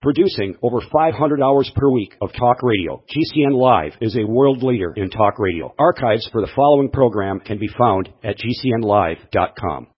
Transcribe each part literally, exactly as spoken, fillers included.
Producing over five hundred hours per week of talk radio, G C N Live is a world leader in talk radio. Archives for the following program can be found at G C N live dot com.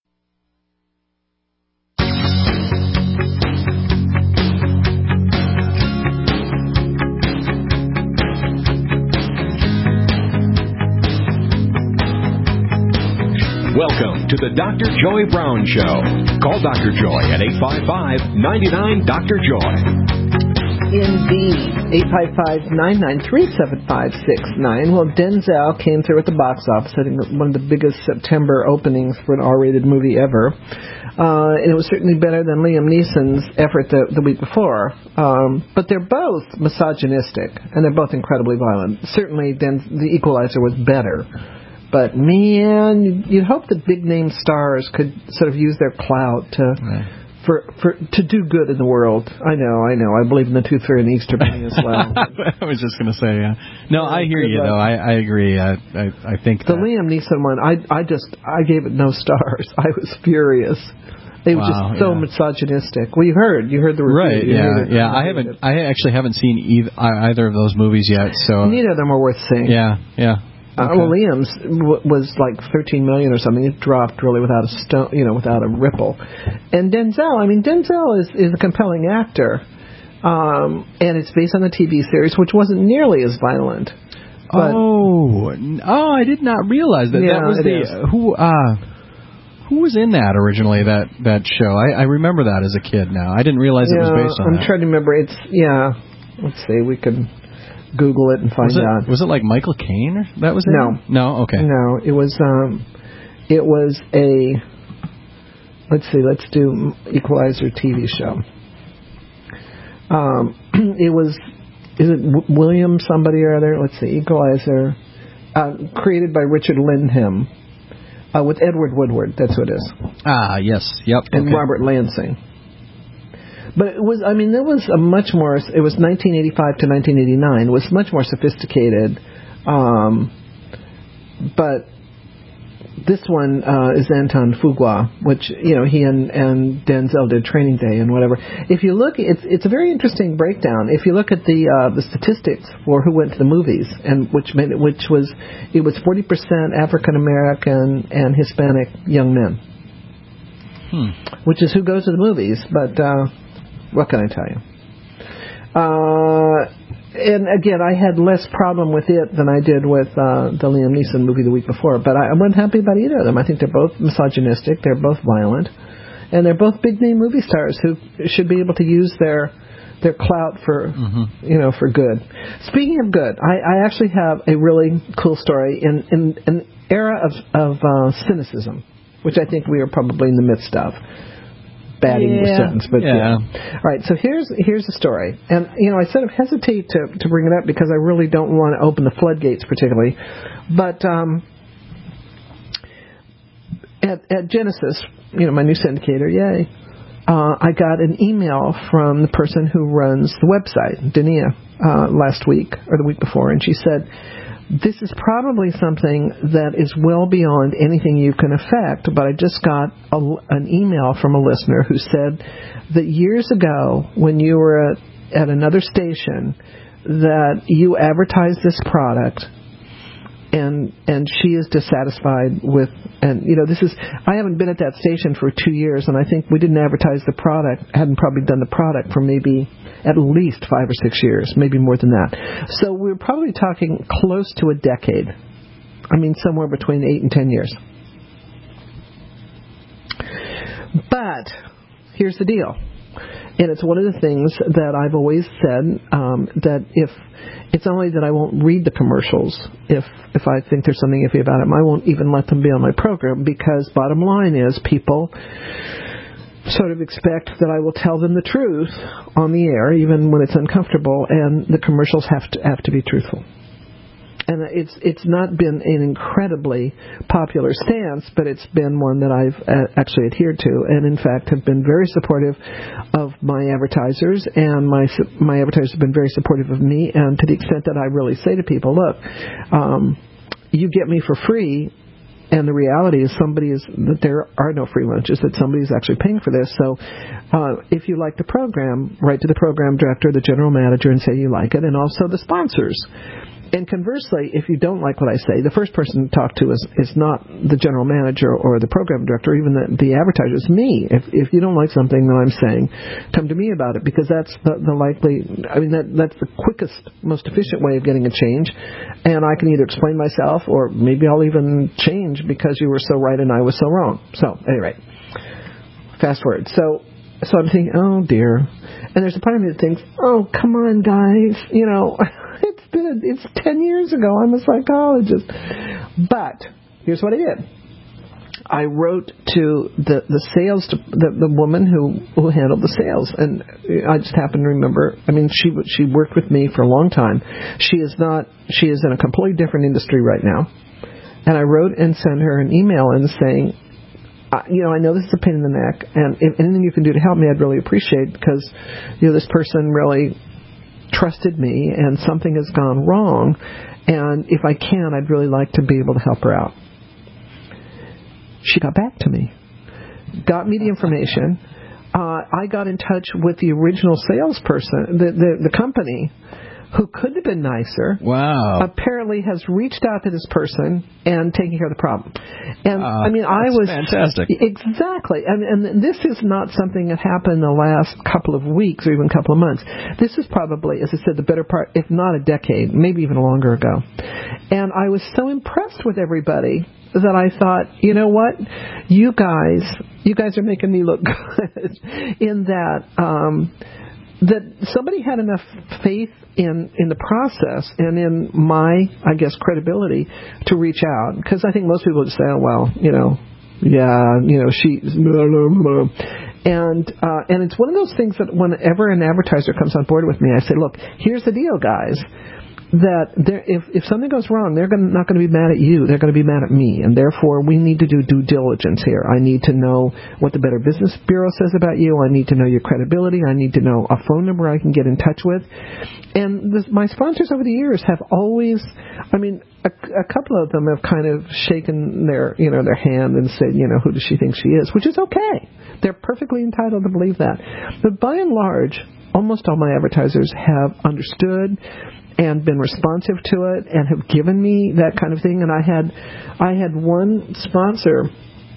Welcome to the Doctor Joy Brown Show. Call Doctor Joy at eight five five, nine nine, D R Joy. Indeed. eight five five, nine nine three, seven five six nine. Well, Denzel came through at the box office, hitting one of the biggest September openings for an R-rated movie ever. Uh, and it was certainly better than Liam Neeson's effort the, the week before. Um, but they're both misogynistic, and they're both incredibly violent. Certainly, Den- The Equalizer was better. But, man, you'd hope that big-name stars could sort of use their clout to right. for, for to do good in the world. I know, I know. I believe in the Tooth Fairy and Easter Bunny as well. I was just going to say, yeah. No, I hear you, though. I, I agree. I, I, I think The that. Liam Neeson one, I, I just, I gave it no stars. I was furious. It was wow, just so yeah. misogynistic. Well, you heard. You heard the review. Right, you yeah. Yeah, I haven't, it. I actually haven't seen either, either of those movies yet. So neither of them are worth seeing. Yeah, yeah. Okay. Uh, well, Liam's w- was like thirteen million or something. It dropped really without a stone, you know, without a ripple. And Denzel, I mean, Denzel is, is a compelling actor, um, and it's based on the T V series, which wasn't nearly as violent. But, oh, oh, I did not realize that. Yeah, that was it the is. who uh, who was in that originally? That that show. I, I remember that as a kid. Now I didn't realize yeah, it was based on. I'm that. trying to remember. It's yeah. Let's see. We could Google it and find was it, out. Was it like Michael Caine? Or that was it? No. No? Okay. No, it was, um, it was a, let's see, let's do Equalizer T V show. Um, it was, is it w- William somebody or other? Let's see, Equalizer, uh, created by Richard Lindham, uh, with Edward Woodward, that's who it is. Ah, yes, yep. And okay. Robert Lansing. But it was, I mean, there was a much more, it was nineteen eighty-five to nineteen eighty-nine. It was much more sophisticated. Um, but this one uh, is Anton Fuqua, which, you know, he and, and Denzel did Training Day and whatever. If you look, it's it's a very interesting breakdown. If you look at the uh, the statistics for who went to the movies, and which made it, which was, it was forty percent African American and Hispanic young men. Hmm. Which is who goes to the movies, but... Uh, what can I tell you? Uh, and again, I had less problem with it than I did with uh, the Liam Neeson movie the week before, but I, I wasn't happy about either of them. I think they're both misogynistic, they're both violent, and they're both big-name movie stars who should be able to use their their clout for, mm-hmm. you know, for good. Speaking of good, I, I actually have a really cool story in, in, in an era of, of uh, cynicism, which I think we are probably in the midst of. Batting yeah. the sentence, but yeah. yeah. All right, so here's here's the story, and you know I sort of hesitate to to bring it up because I really don't want to open the floodgates particularly, but um, at at Genesis, you know, my new syndicator, yay, uh, I got an email from the person who runs the website, Dania, uh, last week or the week before, and she said, this is probably something that is well beyond anything you can affect, but I just got a, an email from a listener who said that years ago, when you were at, at another station, that you advertised this product, and and she is dissatisfied with, and you know, this is, I haven't been at that station for two years, and I think we didn't advertise the product, hadn't probably done the product for maybe at least five or six years, maybe more than that. So we're probably talking close to a decade. I mean, somewhere between eight and ten years. But here's the deal. And it's one of the things that I've always said, um, that if it's only that I won't read the commercials if if I think there's something iffy about them. I won't even let them be on my program, because bottom line is people sort of expect that I will tell them the truth on the air, even when it's uncomfortable, and the commercials have to have to be truthful. And it's it's not been an incredibly popular stance, but it's been one that I've uh, actually adhered to, and in fact have been very supportive of my advertisers, and my my advertisers have been very supportive of me, and to the extent that I really say to people, look, um, you get me for free, and the reality is somebody is that there are no free lunches, that somebody is actually paying for this. So uh, if you like the program, write to the program director, the general manager, and say you like it, and also the sponsors. And conversely, if you don't like what I say, the first person to talk to is, is not the general manager or the program director, even the, the advertiser. It's me. If if you don't like something that I'm saying, come to me about it, because that's the, the likely, I mean, that that's the quickest, most efficient way of getting a change. And I can either explain myself, or maybe I'll even change because you were so right and I was so wrong. So, anyway, fast forward. So, so I'm thinking, oh, dear. And there's a part of me that thinks, oh, come on, guys, you know, it's been, it's ten years ago. I'm a psychologist. But here's what I did. I wrote to the, the sales, the, the woman who, who handled the sales. And I just happen to remember, I mean, she, she worked with me for a long time. She is not, she is in a completely different industry right now. And I wrote and sent her an email and saying, Uh, you know, I know this is a pain in the neck, and if anything you can do to help me, I'd really appreciate, because, you know, this person really trusted me, and something has gone wrong, and if I can, I'd really like to be able to help her out. She got back to me, got me the information. Uh, I got in touch with the original salesperson, the, the, the company, who could have been nicer. Wow. Apparently has reached out to this person and taking care of the problem. And uh, I mean, I was fantastic. Exactly. And, and this is not something that happened in the last couple of weeks or even a couple of months. This is probably, as I said, the better part, if not a decade, maybe even longer ago. And I was so impressed with everybody that I thought, you know what, you guys, you guys are making me look good in that, um, that somebody had enough faith in, in the process and in my, I guess, credibility to reach out. Because I think most people just say, oh, well, you know, yeah, you know, she, blah, blah, blah. And, uh, and it's one of those things that whenever an advertiser comes on board with me, I say, look, here's the deal, guys. That there, if, if something goes wrong, they're gonna, not going to be mad at you. They're going to be mad at me. And therefore, we need to do due diligence here. I need to know what the Better Business Bureau says about you. I need to know your credibility. I need to know a phone number I can get in touch with. And this, my sponsors over the years have always, I mean, a, a couple of them have kind of shaken their, you know, their hand and said, you know, who does she think she is? Which is okay. They're perfectly entitled to believe that. But by and large, almost all my advertisers have understood and been responsive to it and have given me that kind of thing. And I had I had one sponsor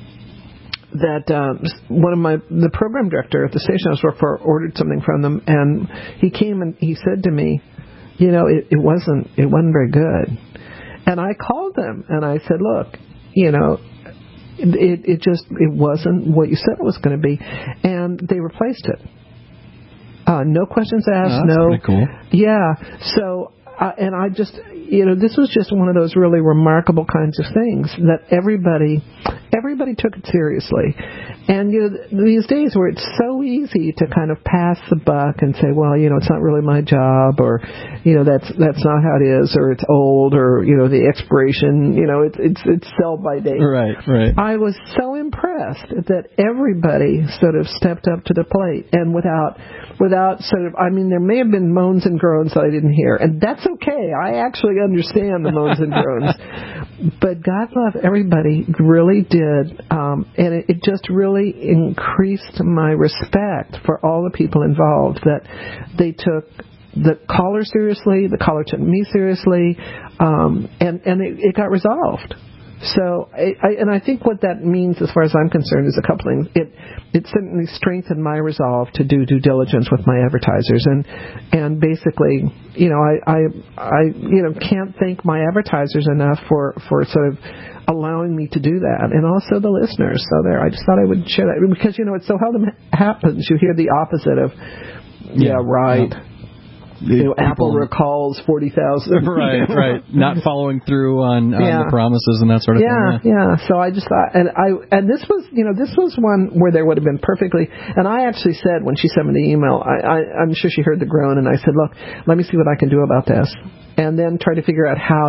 that um, one of my the program director at the station I was working for ordered something from them, and he came and he said to me, you know, it, it wasn't it wasn't very good. And I called them and I said, look, you know, it it just it wasn't what you said it was going to be, and they replaced it. Uh, no questions asked. Oh, that's no. pretty cool. Yeah. So, uh, and I just, you know, this was just one of those really remarkable kinds of things that everybody, everybody took it seriously. And, you know, these days where it's so easy to kind of pass the buck and say, well, you know, it's not really my job, or, you know, that's, that's not how it is, or it's old, or, you know, the expiration, you know, it's, it's, it's sell by date. Right, right. I was so impressed that everybody sort of stepped up to the plate, and without, without sort of, I mean, there may have been moans and groans that I didn't hear, and that's okay. I actually understand the moans and groans. But God love everybody really did, um, and it, it just really increased my respect for all the people involved, that they took the caller seriously, the caller took me seriously, um, and, and it, it got resolved. So, I, I, and I think what that means, as far as I'm concerned, is a couple things. It, it certainly strengthened my resolve to do due diligence with my advertisers, and, and basically, you know, I, I, I, you know, can't thank my advertisers enough for, for sort of allowing me to do that, and also the listeners. So there, I just thought I would share that, because, you know, it so seldom happens. You hear the opposite of, yeah, yeah right. Yeah. You know, Apple recalls forty thousand. Right, right. Not following through on, on yeah. the promises and that sort of yeah, thing. Yeah, yeah. So I just thought, and I, and this was, you know, this was one where there would have been perfectly, and I actually said when she sent me the email, I, I, I'm sure she heard the groan, and I said, look, let me see what I can do about this. And then try to figure out how to,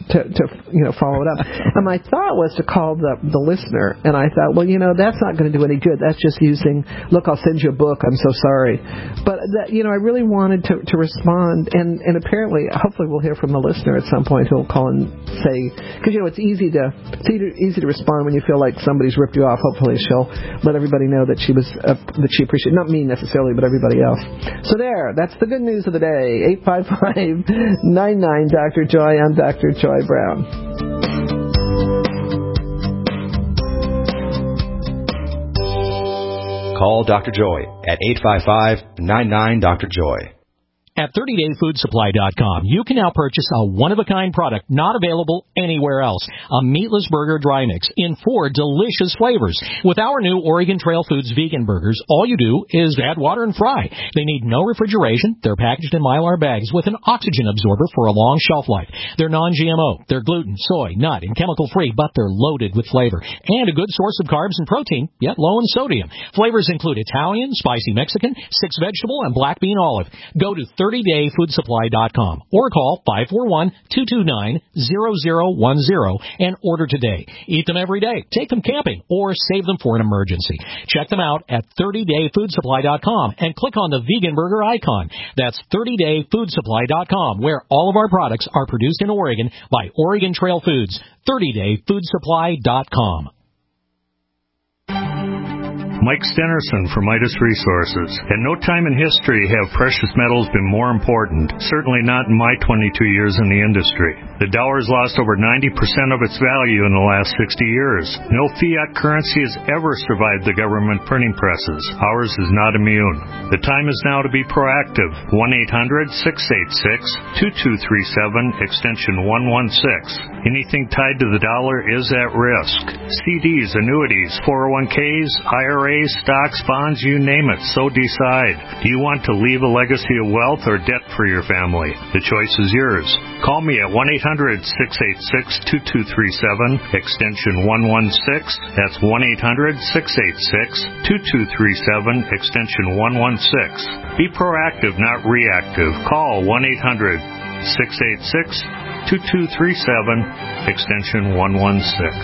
to, to you know follow it up. And my thought was to call the the listener, and I thought, well, you know, that's not going to do any good. That's just using, look, I'll send you a book. I'm so sorry, but that, you know, I really wanted to to respond, and and apparently, hopefully, we'll hear from the listener at some point who'll call and say, because you know, it's easy to it's easy to respond when you feel like somebody's ripped you off. Hopefully, she'll let everybody know that she was uh, that she appreciated, not me necessarily, but everybody else. So there, that's the good news of the day. eight five five, nine nine, Doctor Joy. I'm Doctor Joy Brown. Call Doctor Joy at eight five five, nine nine, Doctor Joy. At thirty day food supply dot com, you can now purchase a one-of-a-kind product not available anywhere else, a meatless burger dry mix in four delicious flavors. With our new Oregon Trail Foods vegan burgers, all you do is add water and fry. They need no refrigeration. They're packaged in Mylar bags with an oxygen absorber for a long shelf life. They're non-G M O. They're gluten, soy, nut, and chemical-free, but they're loaded with flavor and a good source of carbs and protein, yet low in sodium. Flavors include Italian, spicy Mexican, six vegetable, and black bean olive. Go to thirty day food supply dot com or call five four one, two two nine, zero zero one zero and order today. Eat them every day, take them camping, or save them for an emergency. Check them out at thirty day food supply dot com and click on the vegan burger icon. That's thirty day food supply dot com, where all of our products are produced in Oregon by Oregon Trail Foods. thirty day food supply dot com. Mike Stenerson from Midas Resources. At no time in history have precious metals been more important, certainly not in my twenty-two years in the industry. The dollar has lost over ninety percent of its value in the last sixty years. No fiat currency has ever survived the government printing presses. Ours is not immune. The time is now to be proactive. one eight hundred, six eight six, two two three seven, extension one one six. Anything tied to the dollar is at risk. C Ds, annuities, four oh one k's, I R As, stocks, bonds, you name it, so decide. Do you want to leave a legacy of wealth or debt for your family? The choice is yours. Call me at one eight hundred, six eight six, two two three seven, extension one one six. That's one eight hundred, six eight six, two two three seven, extension one one six. Be proactive, not reactive. Call one eight hundred, six eight six, two two three seven, extension one one six.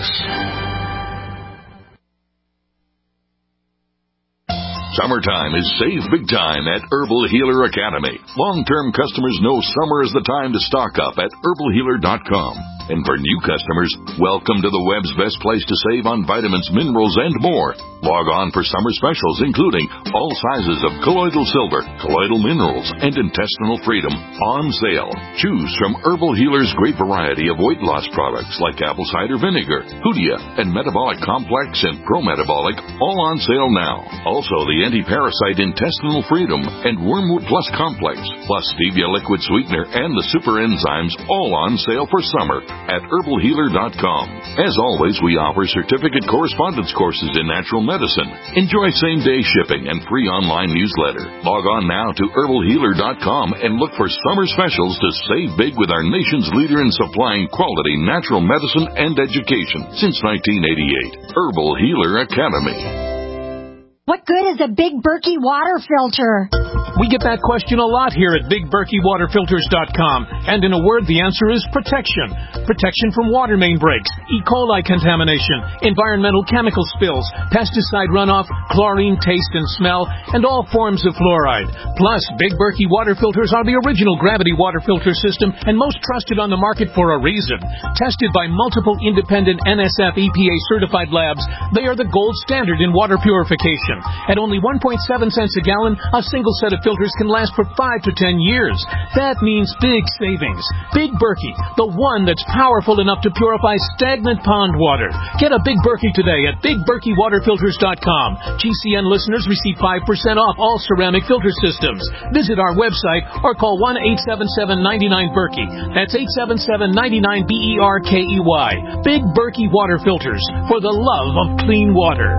Summertime is save big time at Herbal Healer Academy. Long-term customers know summer is the time to stock up at herbal healer dot com. And for new customers, welcome to the web's best place to save on vitamins, minerals, and more. Log on for summer specials, including all sizes of colloidal silver, colloidal minerals, and intestinal freedom on sale. Choose from Herbal Healer's great variety of weight loss products like apple cider vinegar, Hoodia, and Metabolic Complex and Pro-Metabolic, all on sale now. Also, the anti-parasite intestinal freedom and Wormwood Plus Complex, plus Stevia liquid sweetener and the super enzymes, all on sale for summer at herbal healer dot com. As always, we offer certificate correspondence courses in natural medicine. Enjoy same-day shipping and free online newsletter. Log on now to herbal healer dot com and look for summer specials to save big with our nation's leader in supplying quality natural medicine and education since nineteen eighty-eight. Herbal Healer Academy. What good is a Big Berkey water filter? We get that question a lot here at big berkey water filters dot com. And in a word, the answer is protection. Protection from water main breaks, E. coli contamination, environmental chemical spills, pesticide runoff, chlorine taste and smell, and all forms of fluoride. Plus, Big Berkey water filters are the original gravity water filter system and most trusted on the market for a reason. Tested by multiple independent N S F E P A certified labs, they are the gold standard in water purification. At only one point seven cents a gallon, a single set of filters can last for five to ten years. That means big savings. Big Berkey, the one that's powerful enough to purify stagnant pond water. Get a Big Berkey today at big berkey water filters dot com. G C N listeners receive five percent off all ceramic filter systems. Visit our website or call one eight seven seven, nine nine, Berkey. That's eight seven seven, nine nine, B E R K E Y. Big Berkey Water Filters, for the love of clean water.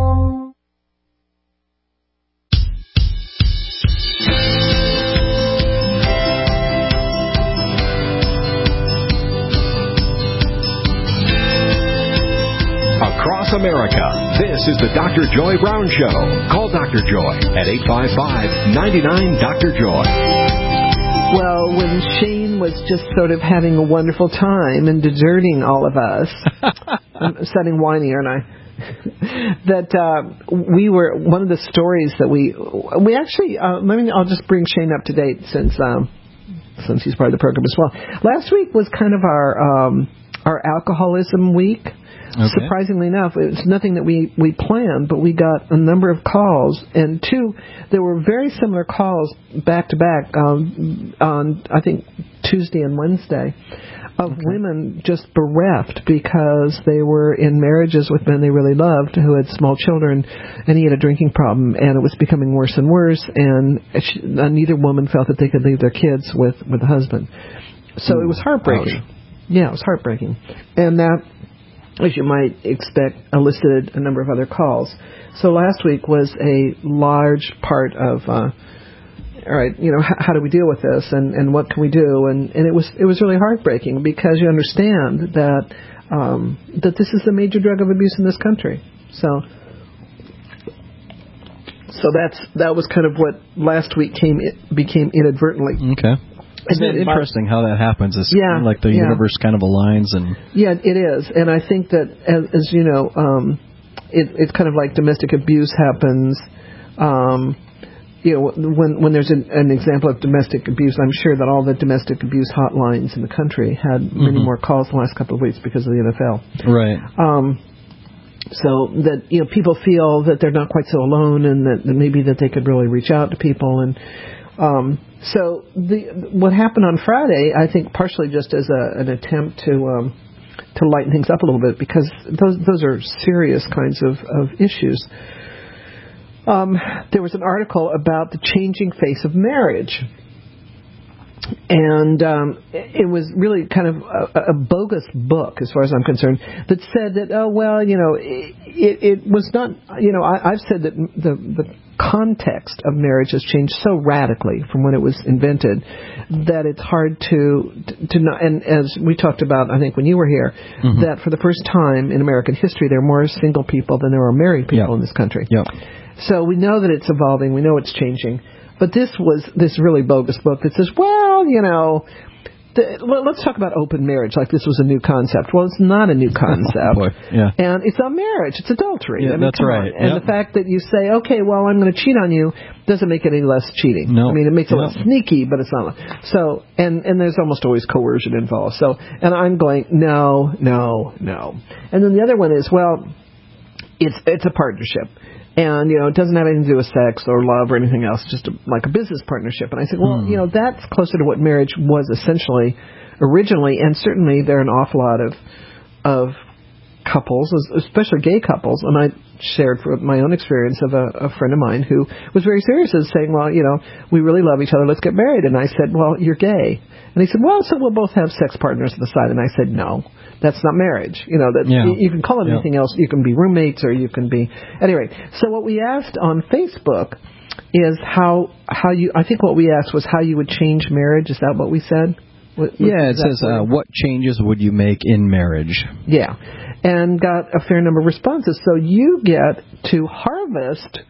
Across America, this is the Doctor Joy Brown Show. Call Doctor Joy at eight five five, nine nine, Doctor Joy. Well, when Shane was just sort of having a wonderful time and deserting all of us, I'm sounding whiny, aren't I? that uh, we were, one of the stories that we, we actually, uh, let me, I'll just bring Shane up to date since, um, since he's part of the program as well. Last week was kind of our, um, our alcoholism week. Okay. Surprisingly enough, it was nothing that we, we planned, but we got a number of calls, and two, there were very similar calls back to back um, on, I think, Tuesday and Wednesday, of okay. women just bereft because they were in marriages with men they really loved who had small children, and he had a drinking problem, and it was becoming worse and worse, and she, neither woman felt that they could leave their kids with, with the husband. So Ooh, it was heartbreaking. Ouch. Yeah, it was heartbreaking. And that, as you might expect, elicited a number of other calls. So last week was a large part of, uh, all right, you know, how, how do we deal with this, and, and what can we do? And, and it was it was really heartbreaking because you understand that um, that this is the major drug of abuse in this country. So, so that's that was kind of what last week came it became inadvertently. Okay. Isn't it interesting how that happens? It's yeah, kind of like the yeah. universe kind of aligns, and yeah, it is. And I think that, as, as you know, um, it, it's kind of like domestic abuse happens. Um, you know, when when there's an, an example of domestic abuse, I'm sure that all the domestic abuse hotlines in the country had many mm-hmm. more calls the last couple of weeks because of the N F L. Right. Um, so that you know, people feel that they're not quite so alone, and that, that maybe that they could really reach out to people and. Um, so the, what happened on Friday, I think partially just as a, an attempt to um, to lighten things up a little bit, because those those are serious kinds of, of issues. Um, there was an article about the changing face of marriage. And um, it was really kind of a, a bogus book, as far as I'm concerned, that said that, oh, well, you know, it, it was not, you know, I, I've said that the, the context of marriage has changed so radically from when it was invented that it's hard to, to not, and as we talked about, I think, when you were here, mm-hmm. that for the first time in American history, there are more single people than there are married people yep. in this country. Yep. So we know that it's evolving. We know it's changing. But this was this really bogus book that says, well, you know, the, well, let's talk about open marriage like this was a new concept. Well, it's not a new concept. Oh, boy. Yeah. And it's not marriage. It's adultery. Yeah, I mean, that's right. On. And yep. the fact that you say, okay, well, I'm going to cheat on you doesn't make it any less cheating. No. I mean, it makes it yep. less sneaky, but it's not. So, and, and there's almost always coercion involved. So, and I'm going, no, no, no. And then the other one is, well, it's it's a partnership. And, you know, it doesn't have anything to do with sex or love or anything else, just a, like a business partnership. And I said, well, mm. you know, that's closer to what marriage was essentially originally. And certainly there are an awful lot of of couples, especially gay couples. And I shared from my own experience of a, a friend of mine who was very serious and saying, well, you know, we really love each other. Let's get married. And I said, well, you're gay. And he said, well, so we'll both have sex partners on the side. And I said, no. That's not marriage. You know, that yeah. you, you can call it yeah. anything else. You can be roommates or you can be... Anyway, so what we asked on Facebook is how how you... I think what we asked was how you would change marriage. Is that what we said? What, yeah, it says, uh, what changes would you make in marriage? Yeah, and got a fair number of responses. So you get to harvest...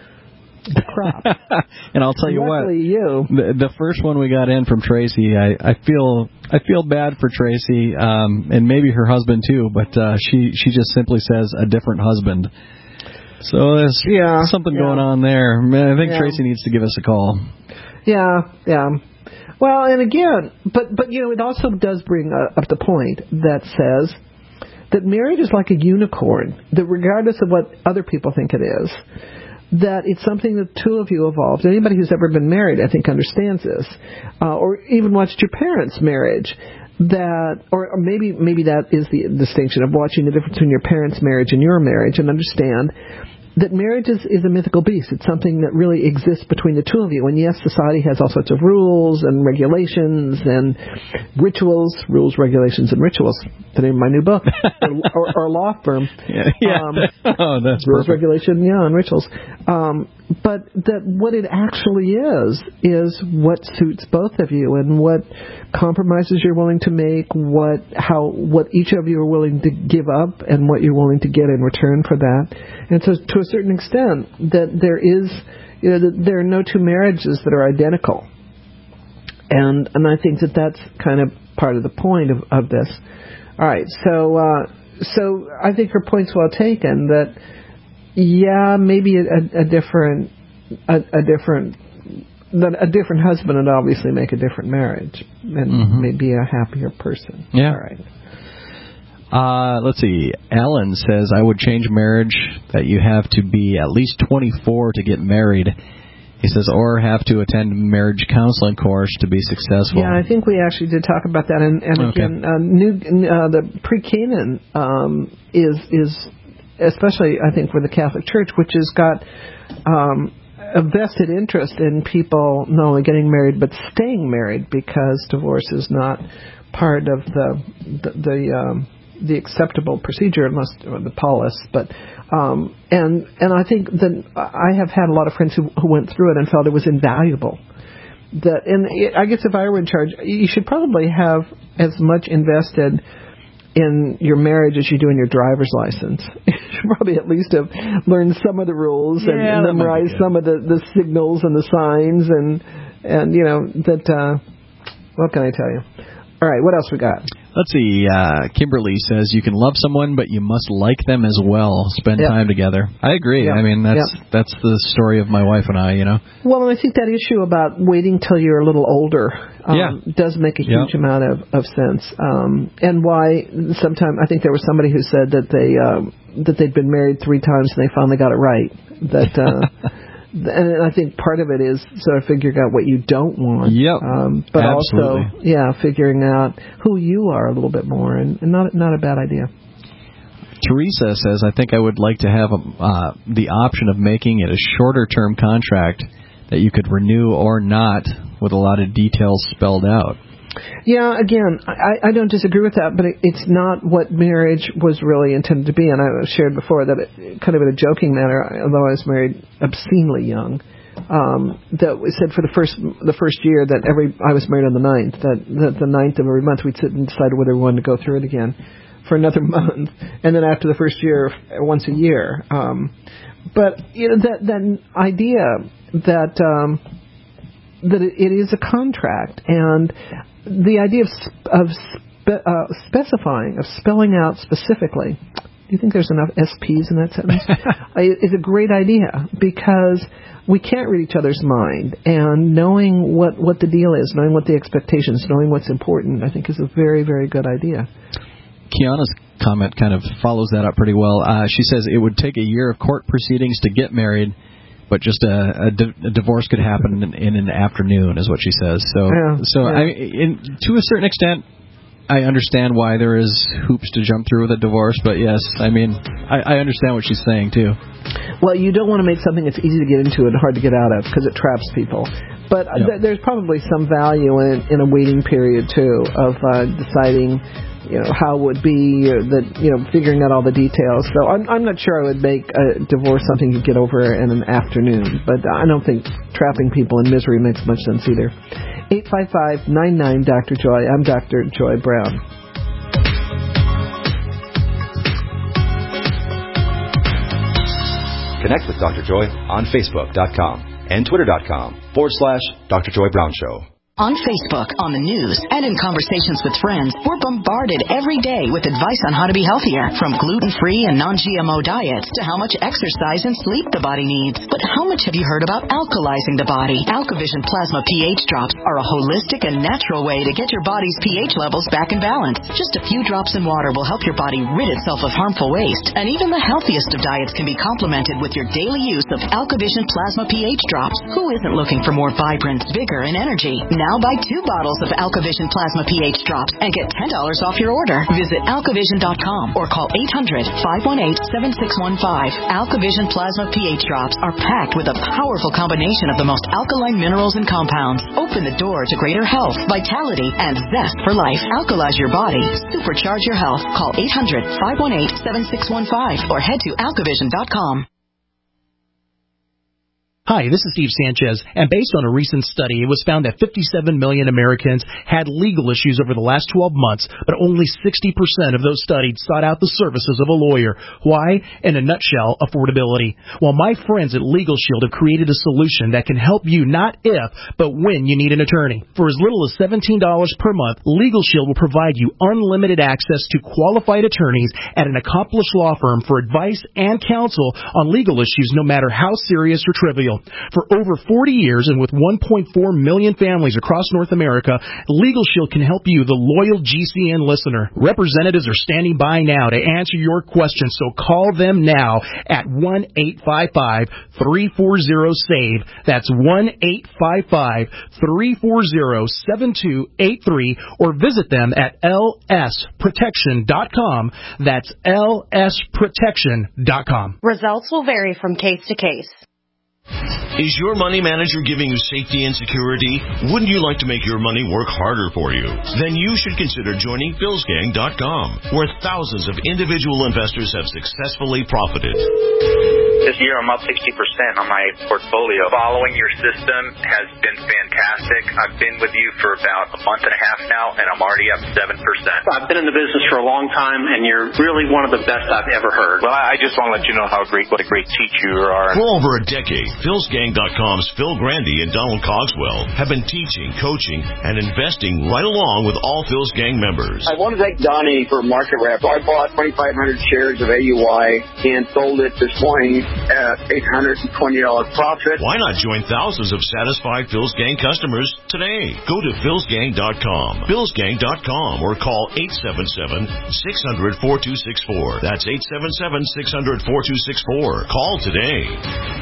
the crop. And I'll tell you Luckily what, you. The, the first one we got in from Tracy, I, I feel I feel bad for Tracy, um, and maybe her husband too, but uh, she, she just simply says a different husband. So there's yeah, something yeah. going on there. Man, I think yeah. Tracy needs to give us a call. Yeah, yeah. Well, and again, but, but you know, it also does bring up the point that says that marriage is like a unicorn, that regardless of what other people think it is, that it's something that two of you evolved. Anybody who's ever been married, I think, understands this, uh, or even watched your parents' marriage. That, or, or maybe maybe that is the distinction of watching the difference between your parents' marriage and your marriage, and understand that marriage is, is a mythical beast. It's something that really exists between the two of you. And yes, society has all sorts of rules and regulations and rituals, rules, regulations, and rituals. The name of my new book, or, or, or law firm. Yeah, yeah. Um, oh, that's rules, perfect. regulation, yeah, and rituals. Um, but that what it actually is is what suits both of you, and what compromises you're willing to make, what how what each of you are willing to give up, and what you're willing to get in return for that. And so, to a certain extent, that there is, you know, that there are no two marriages that are identical. And and I think that that's kind of part of the point of, of this. All right, so uh, so I think her point's well taken. That yeah, maybe a, a different a, a different that a different husband would obviously make a different marriage and mm-hmm. maybe a happier person. Yeah. All right. Uh, let's see. Alan says, I would change marriage that you have to be at least twenty-four to get married. He says, or have to attend marriage counseling course to be successful. Yeah, I think we actually did talk about that. And, and okay. again, uh, new, uh, the pre-Canaan um, is, is, especially, I think, for the Catholic Church, which has got um, a vested interest in people not only getting married, but staying married, because divorce is not part of the, the, the um, the acceptable procedure, unless or the polis, but um, and and I think that I have had a lot of friends who, who went through it and felt it was invaluable. That and it, I guess if I were in charge, you should probably have as much invested in your marriage as you do in your driver's license. You should probably at least have learned some of the rules yeah, and, and memorized some of the, the signals and the signs and and you know that. Uh, what can I tell you? All right, what else we got? Let's see. Uh, Kimberly says you can love someone, but you must like them as well. Spend yep. time together. I agree. Yep. I mean, that's yep. that's the story of my wife and I. You know. Well, and I think that issue about waiting till you're a little older um, yeah. does make a huge yep. amount of of sense. Um, and why? Sometimes I think there was somebody who said that they um, that they'd been married three times and they finally got it right. That. Uh, And I think part of it is sort of figuring out what you don't want. Yep. Um, but Absolutely. also, yeah, figuring out who you are a little bit more, and, and not not a bad idea. Teresa says, I think I would like to have a, uh, the option of making it a shorter-term contract that you could renew or not, with a lot of details spelled out. Yeah, again, I, I don't disagree with that, but it, it's not what marriage was really intended to be. And I shared before that it, kind of in a joking manner, although I was married obscenely young, um, that we said for the first the first year that every I was married on the ninth, that, that the ninth of every month we'd sit and decide whether we wanted to go through it again for another month, and then after the first year, once a year. Um, but you know that that idea that um, that it, it is a contract, and the idea of of spe- uh, specifying, of spelling out specifically. Do you think there's enough S Ps in that sentence? It's a great idea, because we can't read each other's mind, and knowing what, what the deal is, knowing what the expectations, knowing what's important, I think is a very, very good idea. Kiana's comment kind of follows that up pretty well. Uh, she says it would take a year of court proceedings to get married, but just a, a, di- a divorce could happen in, in an afternoon, is what she says. So, yeah, so yeah. I, in, to a certain extent, I understand why there is hoops to jump through with a divorce, but yes, I mean, I, I understand what she's saying too. Well, you don't want to make something that's easy to get into and hard to get out of, because it traps people. But yep. th- there's probably some value in, in a waiting period too, of uh, deciding, you know, how it would be, uh, that, you know, figuring out all the details. So I'm, I'm not sure I would make a divorce something you get over in an afternoon, but I don't think trapping people in misery makes much sense either. eight five five, nine nine, Doctor Joy. I'm Doctor Joy Brown. Connect with Doctor Joy on Facebook dot com and Twitter dot com forward slash Doctor Joy Brown Show. On Facebook, on the news, and in conversations with friends, we're bombarded every day with advice on how to be healthier, from gluten-free and non-G M O diets to how much exercise and sleep the body needs. But how much have you heard about alkalizing the body? AlkaVision Plasma pH drops are a holistic and natural way to get your body's pH levels back in balance. Just a few drops in water will help your body rid itself of harmful waste, and even the healthiest of diets can be complemented with your daily use of AlkaVision Plasma pH drops. Who isn't looking for more vibrance, vigor, and energy? Now Now buy two bottles of AlkaVision Plasma pH drops and get ten dollars off your order. Visit alkavision dot com or call eight hundred, five one eight, seven six one five. AlkaVision Plasma pH drops are packed with a powerful combination of the most alkaline minerals and compounds. Open the door to greater health, vitality, and zest for life. Alkalize your body. Supercharge your health. Call eight hundred, five one eight, seven six one five or head to alkavision dot com. Hi, this is Steve Sanchez, and based on a recent study, it was found that fifty-seven million Americans had legal issues over the last twelve months, but only sixty percent of those studied sought out the services of a lawyer. Why? In a nutshell, affordability. Well, my friends at Legal Shield have created a solution that can help you not if, but when you need an attorney. For as little as seventeen dollars per month, Legal Shield will provide you unlimited access to qualified attorneys at an accomplished law firm for advice and counsel on legal issues, no matter how serious or trivial. For over forty years and with one point four million families across North America, Legal Shield can help you, the loyal G C N listener. Representatives are standing by now to answer your questions, so call them now at one eight five five, three four zero, SAVE. That's one eight five five, three four zero, seven two eight three, or visit them at L S protection dot com. That's L S protection dot com. Results will vary from case to case. Is your money manager giving you safety and security? Wouldn't you like to make your money work harder for you? Then you should consider joining Phils Gang dot com, where thousands of individual investors have successfully profited. This year I'm up sixty percent on my portfolio. Following your system has been fantastic. I've been with you for about a month and a half now, and I'm already up seven percent. I've been in the business for a long time, and you're really one of the best I've ever heard. Well, I just want to let you know how great, what a great teacher you are. For over a decade, Phils Gang dot com's Phil Grandy and Donald Cogswell have been teaching, coaching, and investing right along with all Phil's Gang members. I want to thank Donnie for market rep. I bought twenty-five hundred shares of A U I and sold it this morning at eight hundred twenty dollars profit. Why not join thousands of satisfied Phil's Gang customers today? Go to Phils Gang dot com, Phils Gang dot com, or call eight seven seven, six hundred, four two six four. That's eight seven seven, six hundred, four two six four. Call today.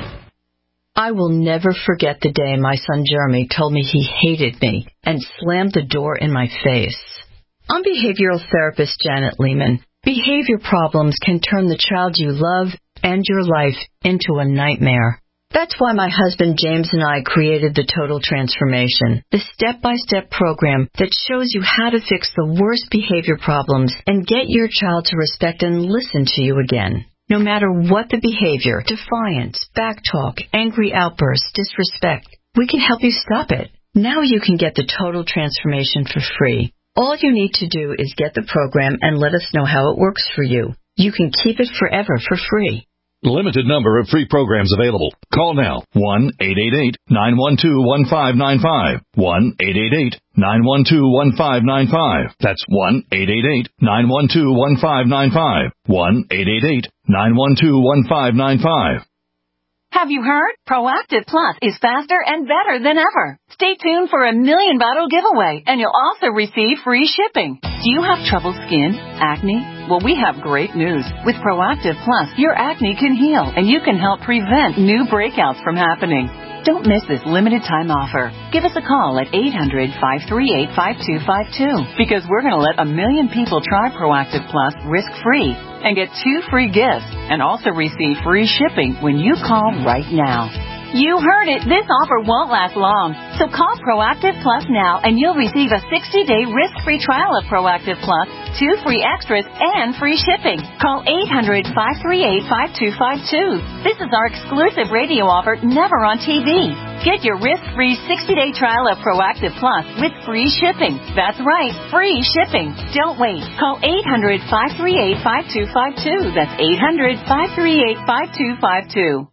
I will never forget the day my son Jeremy told me he hated me and slammed the door in my face. I'm behavioral therapist Janet Lehman. Behavior problems can turn the child you love and your life into a nightmare. That's why my husband James and I created the Total Transformation, the step-by-step program that shows you how to fix the worst behavior problems and get your child to respect and listen to you again. No matter what the behavior, defiance, backtalk, angry outbursts, disrespect, we can help you stop it. Now you can get the Total Transformation for free. All you need to do is get the program and let us know how it works for you. You can keep it forever for free. Limited number of free programs available. Call now. one eight eight eight, nine one two, one five nine five. one eight eight eight, nine one two, one five nine five. That's one eight eight eight, nine one two, one five nine five. one eight eight eight, nine one two, one five nine five. Have you heard? Proactive Plus is faster and better than ever. Stay tuned for a million bottle giveaway, and you'll also receive free shipping. Do you have troubled skin? Acne? Well, we have great news. With Proactive Plus, your acne can heal, and you can help prevent new breakouts from happening. Don't miss this limited time offer. Give us a call at eight hundred, five three eight, five two five two, because we're going to let a million people try Proactive Plus risk-free and get two free gifts and also receive free shipping when you call right now. You heard it. This offer won't last long. So call Proactive Plus now and you'll receive a sixty-day risk-free trial of Proactive Plus, two free extras, and free shipping. Call eight hundred, five three eight, five two five two. This is our exclusive radio offer, never on T V. Get your risk-free sixty-day trial of Proactive Plus with free shipping. That's right, free shipping. Don't wait. Call eight hundred, five three eight, five two five two. That's eight hundred, five three eight, five two five two.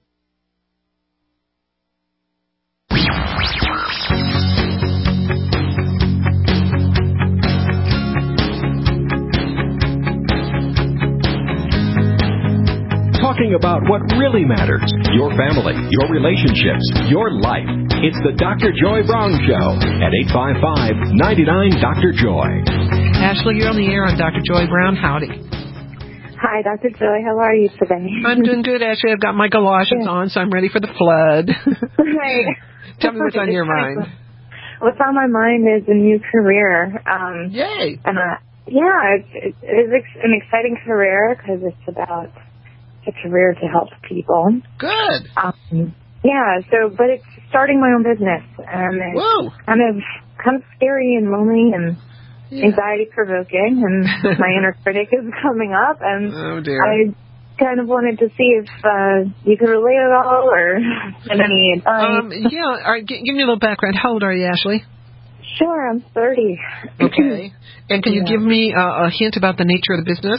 Talking about what really matters, your family, your relationships, your life. It's the Doctor Joy Brown Show at eight five five, nine nine, Doctor Joy. Ashley, you're on the air on Doctor Joy Brown. Howdy. Hi, Doctor Joy. How are you today? I'm doing good, Ashley. I've got my galoshes on, so I'm ready for the flood. Right. Tell me what's on your mind. What's on my mind is a new career. Um, Yay. And uh, yeah, it's, it is an exciting career because it's about a career to help people. Good. Um, yeah, so, but it's starting my own business, and it's Whoa. kind of, kind of scary and lonely and yeah. anxiety-provoking, and my inner critic is coming up, and oh, dear. I kind of wanted to see if uh, you could relate at all or have any advice. Um, yeah, all right, g- give me a little background. How old are you, Ashley? Sure, I'm thirty. Okay. And can you Yeah. give me uh, a hint about the nature of the business?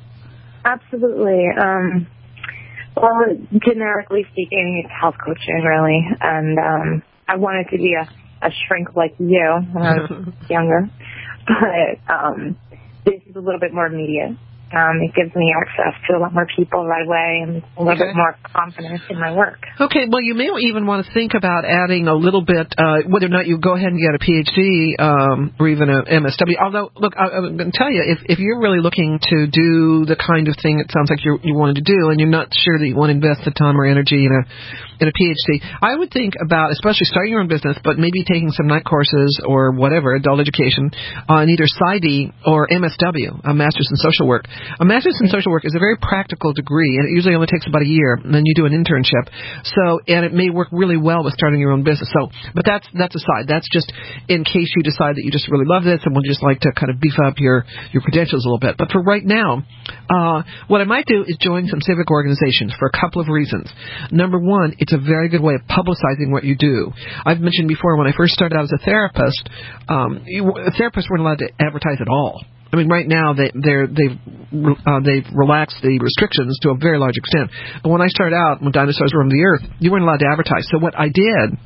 Absolutely. Um, well, generically speaking, it's health coaching, really. And um, I wanted to be a, a shrink like you when I was younger. But um, this is a little bit more immediate. Um, it gives me access to a lot more people right away and a little Okay. bit more confidence in my work. Okay, well, you may even want to think about adding a little bit, uh, whether or not you go ahead and get a P H D um, or even an M S W. Although, look, I, I'm going to tell you, if, if you're really looking to do the kind of thing it sounds like you're, you wanted to do and you're not sure that you want to invest the time or energy in a in a P H D, I would think about, especially starting your own business, but maybe taking some night courses or whatever, adult education, on either S I D or M S W, a Master's in Social Work. A Master's in Social Work is a very practical degree, and it usually only takes about a year, and then you do an internship. So, and it may work really well with starting your own business. So, but that's that's aside. That's just in case you decide that you just really love this and would just like to kind of beef up your your credentials a little bit. But for right now, uh, what I might do is join some civic organizations for a couple of reasons. Number one, it's a very good way of publicizing what you do. I've mentioned before, when I first started out as a therapist, um, you, therapists weren't allowed to advertise at all. I mean, right now they they're, they've uh, they've relaxed the restrictions to a very large extent. But when I started out, when dinosaurs roamed the earth, you weren't allowed to advertise. So what I did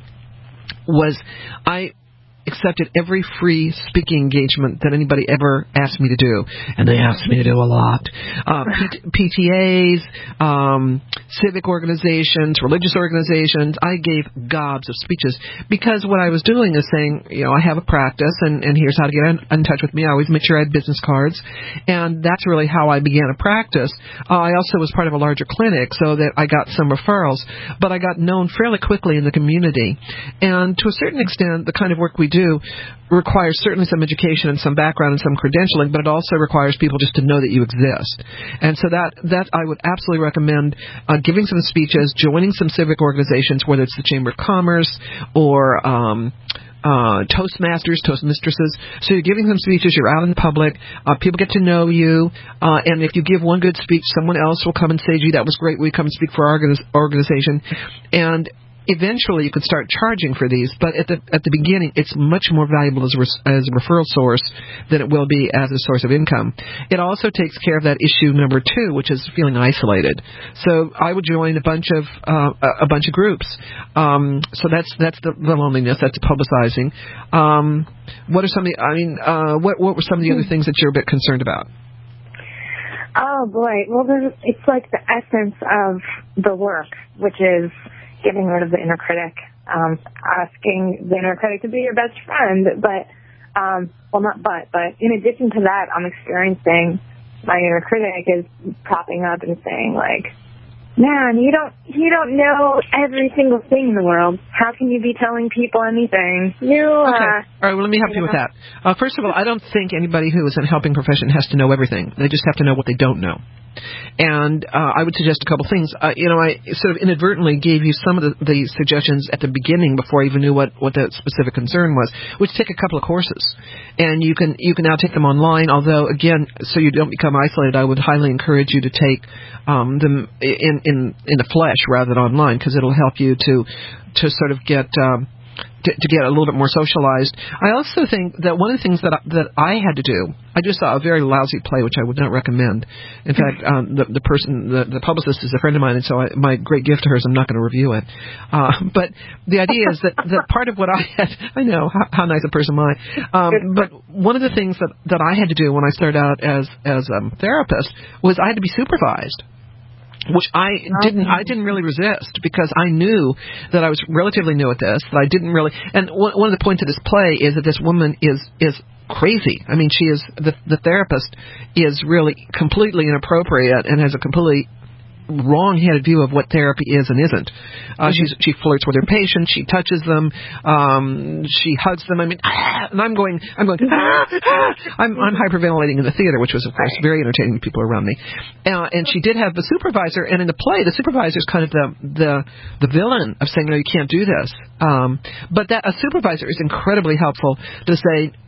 was I accepted every free speaking engagement that anybody ever asked me to do, and they asked me to do a lot. Uh, P T As, um, civic organizations, religious organizations. I gave gobs of speeches because what I was doing is saying, you know, I have a practice, and, and here's how to get in, in touch with me. I always make sure I had business cards, and that's really how I began a practice. Uh, I also was part of a larger clinic, so that I got some referrals, but I got known fairly quickly in the community, and to a certain extent, the kind of work we do do requires certainly some education and some background and some credentialing, but it also requires people just to know that you exist. And so that, that I would absolutely recommend uh, giving some speeches, joining some civic organizations, whether it's the Chamber of Commerce or um, uh, Toastmasters, Toastmistresses. So you're giving some speeches, you're out in public, uh, people get to know you, uh, and if you give one good speech, someone else will come and say, gee, that was great, will you come and speak for our organization? And eventually, you could start charging for these, but at the at the beginning, it's much more valuable as a, as a referral source than it will be as a source of income. It also takes care of that issue number two, which is feeling isolated. So I would join a bunch of uh, a bunch of groups. Um, so that's that's the, the loneliness. That's the publicizing. Um, what are some of the? I mean, uh, what what were some of the other things that you're a bit concerned about? Oh, boy. Well, there's, it's like the essence of the work, which is getting rid of the inner critic, um, asking the inner critic to be your best friend. But, um, well, not but, but in addition to that, I'm experiencing my inner critic is popping up and saying, like, man, you don't you don't know every single thing in the world. How can you be telling people anything? You, uh, okay. All right, well, let me help you, you with that. Uh, first of all, I don't think anybody who is in a helping profession has to know everything. They just have to know what they don't know. And uh, I would suggest a couple things. Uh, you know, I sort of inadvertently gave you some of the, the suggestions at the beginning before I even knew what, what the specific concern was, which take a couple of courses. And you can you can now take them online, although, again, so you don't become isolated, I would highly encourage you to take um, them in, in, in the flesh rather than online, because it'll help you to, to sort of get... Um, To, to get a little bit more socialized. I also think that one of the things that I, that I had to do, I just saw a very lousy play, which I would not recommend. In fact, um, the, the person, the, the publicist is a friend of mine, and so I, my great gift to her is I'm not going to review it. Uh, but the idea is that, that part of what I had, I know, how, how nice a person am I, um, but one of the things that, that I had to do when I started out as, as a therapist was I had to be supervised, which I didn't I didn't really resist, because I knew that I was relatively new at this, that I didn't really... And one, one of the points of this play is that this woman is is crazy. I mean, she is... The, the therapist is really completely inappropriate and has a completely wrong-headed view of what therapy is and isn't. Uh, mm-hmm. she's, she flirts with her patients. She touches them. Um, she hugs them. I mean, ah, and I'm going, I'm going, ah, ah. I'm, I'm hyperventilating in the theater, which was, of course, very entertaining to people around me. Uh, and she did have the supervisor, and in the play, the supervisor is kind of the, the, the villain of saying, no, you can't do this. Um, but that a supervisor is incredibly helpful to say,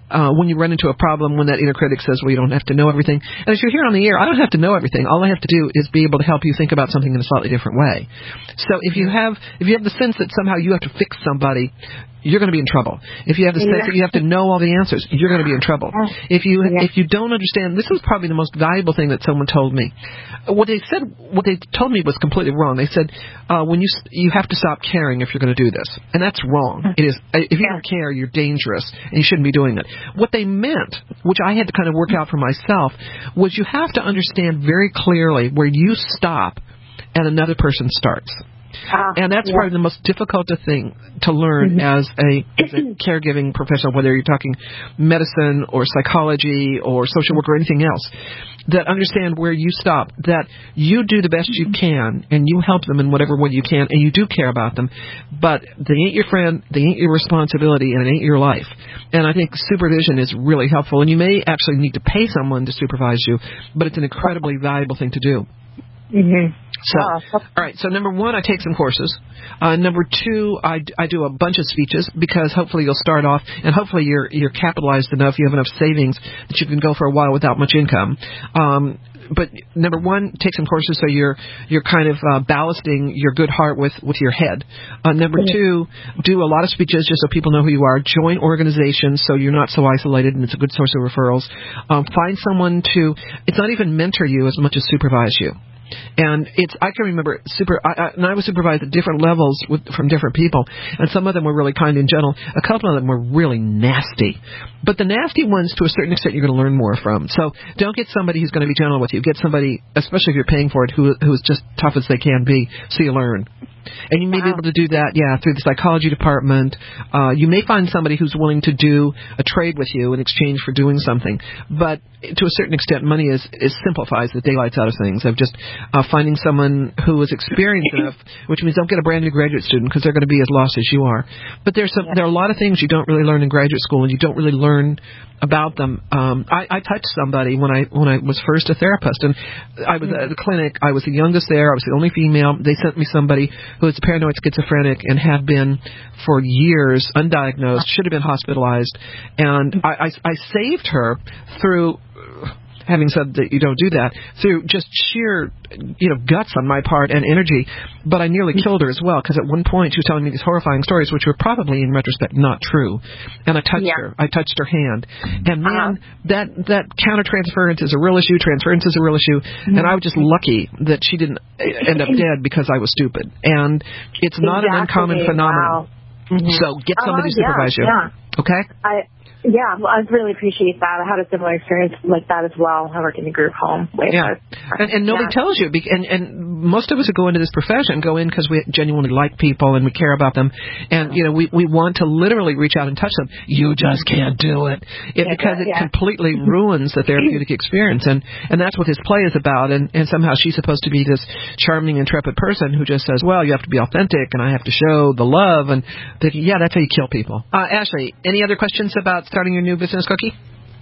uh, when you run into a problem, when that inner critic says, well, you don't have to know everything. And as you're here on the air, I don't have to know everything. All I have to do is be able to help you think about something in a slightly different way. So if you have if you have the sense that somehow you have to fix somebody, you're going to be in trouble. If you have the sense that you have to know all the answers, you're going to be in trouble. If you if you don't understand, this was probably the most valuable thing that someone told me. What they said, what they told me was completely wrong. They said, uh, when you you have to stop caring if you're going to do this, and that's wrong. It is. If you don't care, you're dangerous, and you shouldn't be doing it. What they meant, which I had to kind of work out for myself, was you have to understand very clearly where you stop and another person starts. Uh, and that's yeah. probably the most difficult thing to learn mm-hmm. as, a, as a caregiving professional, whether you're talking medicine or psychology or social work or anything else, that understand where you stop, that you do the best you can and you help them in whatever way you can and you do care about them, but they ain't your friend, they ain't your responsibility, and it ain't your life. And I think supervision is really helpful, and you may actually need to pay someone to supervise you, but it's an incredibly valuable thing to do. Mm-hmm. So, all right. So, number one, I take some courses. Uh, number two, I, I do a bunch of speeches because hopefully you'll start off, and hopefully you're you're capitalized enough, you have enough savings that you can go for a while without much income. Um, but number one, take some courses so you're you're kind of uh, ballasting your good heart with, with your head. Uh, number two, do a lot of speeches just so people know who you are. Join organizations so you're not so isolated, and it's a good source of referrals. Um, find someone to, it's not even mentor you as much as supervise you. And it's, I can remember, super, I, I, and I was supervised at different levels with, from different people, and some of them were really kind and gentle. A couple of them were really nasty. But the nasty ones, to a certain extent, you're going to learn more from. So don't get somebody who's going to be gentle with you. Get somebody, especially if you're paying for it, who who's just tough as they can be, so you learn. And you may wow. be able to do that, yeah, through the psychology department. Uh, you may find somebody who's willing to do a trade with you in exchange for doing something. But to a certain extent, money is, is simplifies the daylights out of things. Of just uh, finding someone who is experienced enough, which means don't get a brand new graduate student because they're going to be as lost as you are. But there's some, there are a lot of things you don't really learn in graduate school, and you don't really learn about them. Um, I, I touched somebody when I when I was first a therapist, and I was at the clinic. I was the youngest there. I was the only female. They sent me somebody who was paranoid schizophrenic and had been for years undiagnosed, should have been hospitalized, and I, I, I saved her through, having said that you don't do that, through just sheer, you know, guts on my part and energy. But I nearly killed her as well, because at one point she was telling me these horrifying stories, which were probably, in retrospect, not true. And I touched yeah. her. I touched her hand. And man, uh-huh. that that countertransference is a real issue. Transference is a real issue. Mm-hmm. And I was just lucky that she didn't end up dead because I was stupid. And it's not exactly. an uncommon phenomenon. Wow. Mm-hmm. So get somebody uh, to supervise yeah, you. Yeah. Okay? I Yeah, well, I really appreciate that. I had a similar experience like that as well. I work in a group home. With yeah, and, and nobody yeah. tells you. And, and most of us who go into this profession go in because we genuinely like people and we care about them. And, you know, we, we want to literally reach out and touch them. You just can't do it. it yeah, because it yeah. completely ruins the therapeutic experience. And, and that's what this play is about. And, and somehow she's supposed to be this charming, intrepid person who just says, well, you have to be authentic and I have to show the love. And, that, yeah, that's how you kill people. Uh, Ashley, any other questions about starting your new business, Cookie?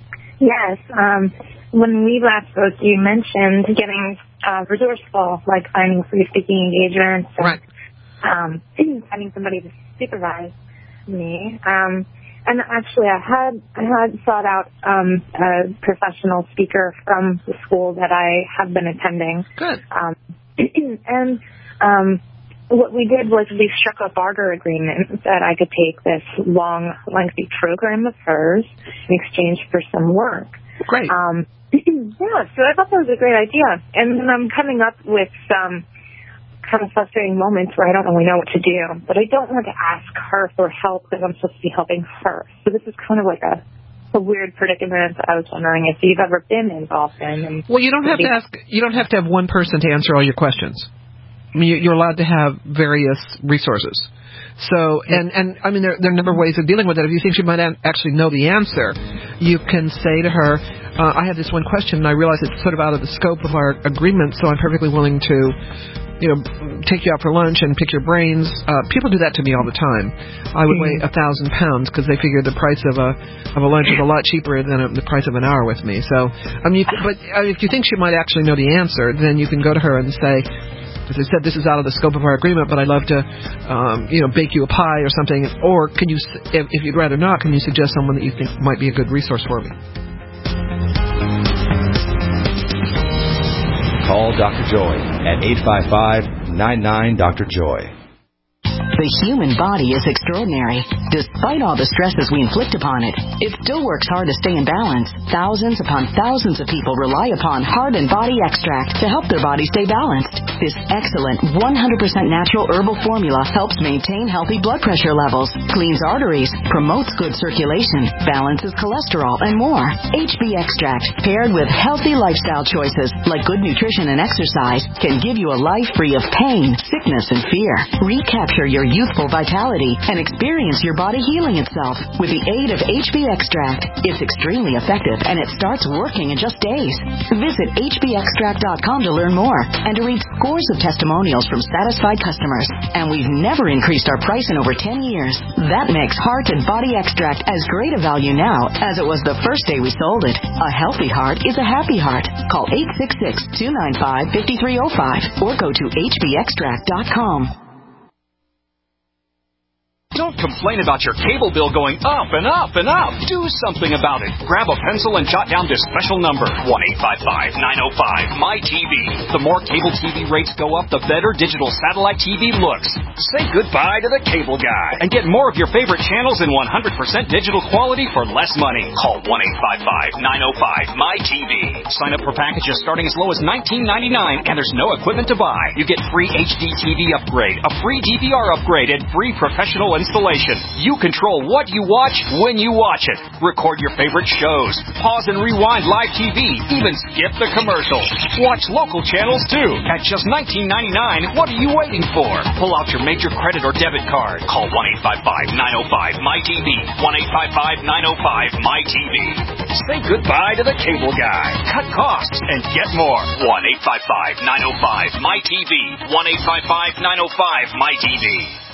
Yes. Um, when we last spoke, you mentioned getting uh, resourceful, like finding free speaking engagements, and, right? Um, finding somebody to supervise me. Um, and actually, I had I had sought out um, a professional speaker from the school that I have been attending. Good. Um, and um, what we did was we struck a barter agreement that I could take this long, lengthy program of hers in exchange for some work. Great. Um, yeah, so I thought that was a great idea. And then I'm coming up with some kind of frustrating moments where I don't really know what to do, but I don't want to ask her for help because I'm supposed to be helping her. So this is kind of like a a weird predicament that I was wondering if you've ever been involved in. And well, you don't have to ask. You don't have to have one person to answer all your questions. I mean, you're allowed to have various resources. So, and, and I mean, there, there are a number of ways of dealing with it. If you think she might actually know the answer, you can say to her, uh, I have this one question, and I realize it's sort of out of the scope of our agreement, so I'm perfectly willing to you know, take you out for lunch and pick your brains. Uh, people do that to me all the time. I would weigh a thousand pounds because they figure the price of a of a lunch is a lot cheaper than a, the price of an hour with me. So, I mean, but uh, if you think she might actually know the answer, then you can go to her and say, as I said, this is out of the scope of our agreement, but I'd love to, um, you know, bake you a pie or something. Or can you, if, if you'd rather not, can you suggest someone that you think might be a good resource for me? Call Doctor Joy at eight five five, nine nine, Doctor Joy. The human body is extraordinary. Despite all the stresses we inflict upon it, it still works hard to stay in balance. Thousands upon thousands of people rely upon Heart and Body Extract to help their body stay balanced. This excellent one hundred percent natural herbal formula helps maintain healthy blood pressure levels, cleans arteries, promotes good circulation, balances cholesterol, and more. H B Extract, paired with healthy lifestyle choices like good nutrition and exercise, can give you a life free of pain, sickness, and fear. Recapture your youthful vitality and experience your body healing itself with the aid of H B Extract. It's extremely effective and it starts working in just days. Visit H B extract dot com to learn more and to read scores of testimonials from satisfied customers. And we've never increased our price in over ten years. That makes Heart and Body Extract as great a value now as it was the first day we sold it. A healthy heart is a happy heart. Call eight six six, two nine five, five three zero five or go to H B extract dot com. Don't complain about your cable bill going up and up and up. Do something about it. Grab a pencil and jot down this special number, one eight five five, nine oh five, M Y T V. The more cable T V rates go up, the better digital satellite T V looks. Say goodbye to the cable guy and get more of your favorite channels in one hundred percent digital quality for less money. Call one eight five five, nine oh five, M Y T V. Sign up for packages starting as low as nineteen ninety-nine and there's no equipment to buy. You get free H D T V upgrade, a free D V R upgrade, and free professional installation. You control what you watch when you watch it. Record your favorite shows. Pause and rewind live T V. Even skip the commercials. Watch local channels too. At just nineteen ninety-nine, what are you waiting for? Pull out your major credit or debit card. Call one eight five five, nine oh five, M Y T V. one eight five five, nine oh five, M Y T V. Say goodbye to the cable guy. Cut costs and get more. one eight five five, nine oh five, M Y T V. one eight five five, nine oh five, M Y T V.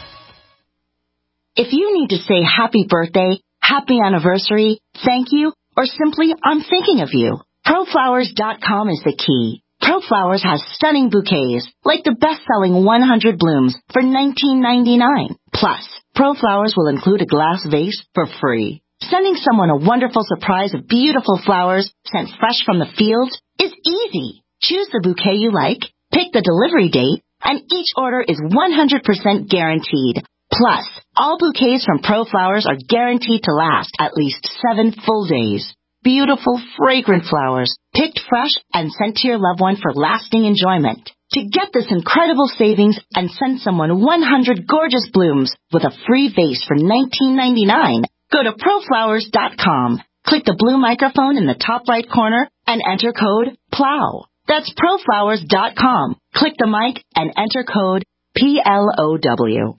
If you need to say happy birthday, happy anniversary, thank you, or simply I'm thinking of you, Pro Flowers dot com is the key. ProFlowers has stunning bouquets, like the best-selling one hundred blooms for nineteen ninety-nine. Plus, ProFlowers will include a glass vase for free. Sending someone a wonderful surprise of beautiful flowers sent fresh from the fields is easy. Choose the bouquet you like, pick the delivery date, and each order is one hundred percent guaranteed. Plus, all bouquets from ProFlowers are guaranteed to last at least seven full days. Beautiful, fragrant flowers, picked fresh and sent to your loved one for lasting enjoyment. To get this incredible savings and send someone one hundred gorgeous blooms with a free vase for nineteen ninety-nine, go to Pro Flowers dot com. Click the blue microphone in the top right corner and enter code PLOW. That's Pro Flowers dot com. Click the mic and enter code P L O W.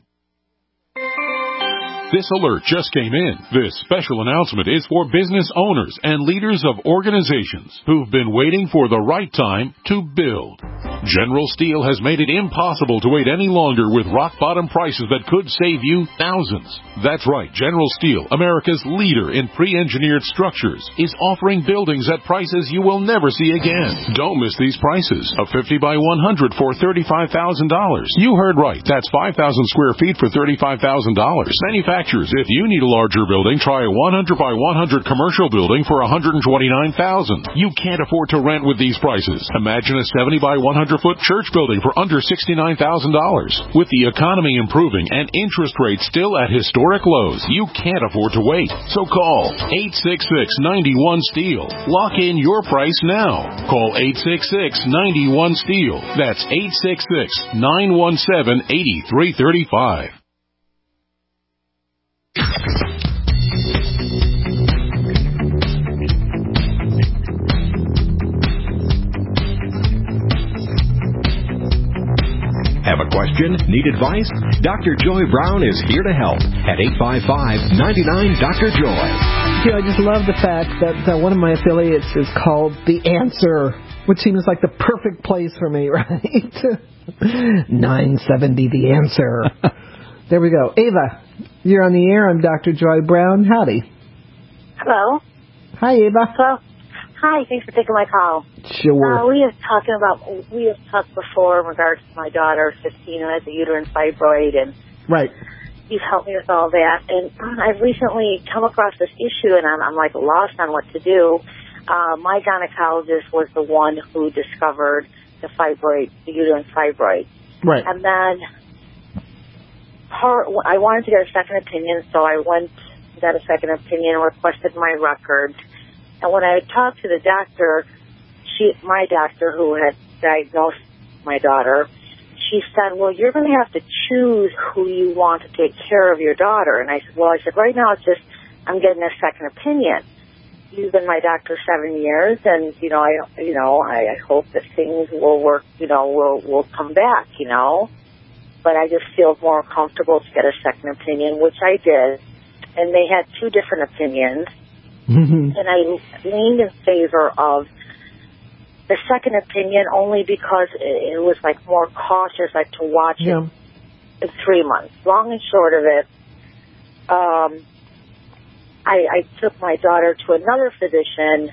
This alert just came in. This special announcement is for business owners and leaders of organizations who've been waiting for the right time to build. General Steel has made it impossible to wait any longer with rock-bottom prices that could save you thousands. That's right, General Steel, America's leader in pre-engineered structures, is offering buildings at prices you will never see again. Don't miss these prices. A fifty by one hundred for thirty-five thousand dollars. You heard right. That's five thousand square feet for thirty-five thousand dollars. Manufacturers, if you need a larger building, try a one hundred by one hundred commercial building for one hundred twenty-nine thousand dollars. You can't afford to rent with these prices. Imagine a seventy by one hundred foot church building for under sixty-nine thousand dollars. With the economy improving and interest rates still at historic lows, you can't afford to wait. So call eight six six, nine one, STEEL. Lock in your price now. Call eight six six, nine one, STEEL. That's eight six six, nine one seven, eight three three five. Have a question? Need advice? Doctor Joy Brown is here to help at eight five five, nine nine, Doctor Joy. You know, I just love the fact that uh, one of my affiliates is called The Answer, which seems like the perfect place for me, right? nine seventy the answer. There we go. Ava, you're on the air. I'm Doctor Joy Brown. Howdy. Hello. Hi, Ava. Hello. Hi, thanks for taking my call. Sure. Uh, we have talking about we have talked before in regards to my daughter, fifteen, who has a uterine fibroid, and right. You've helped me with all that. And I've recently come across this issue, and I'm, I'm like lost on what to do. Uh, my gynecologist was the one who discovered the fibroid, the uterine fibroid. Right. And then her, I wanted to get a second opinion, so I went, got a second opinion, requested my records. And when I talked to the doctor, she, my doctor who had diagnosed my daughter, she said, well, you're going to have to choose who you want to take care of your daughter. And I said, well, I said, right now it's just, I'm getting a second opinion. You've been my doctor seven years, and, you know, I, you know, I, I hope that things will work, you know, will, will come back, you know. But I just feel more comfortable to get a second opinion, which I did. And they had two different opinions. Mm-hmm. And I leaned in favor of the second opinion only because it was like more cautious, like to watch yeah. it in three months. Long and short of it, um, I, I took my daughter to another physician,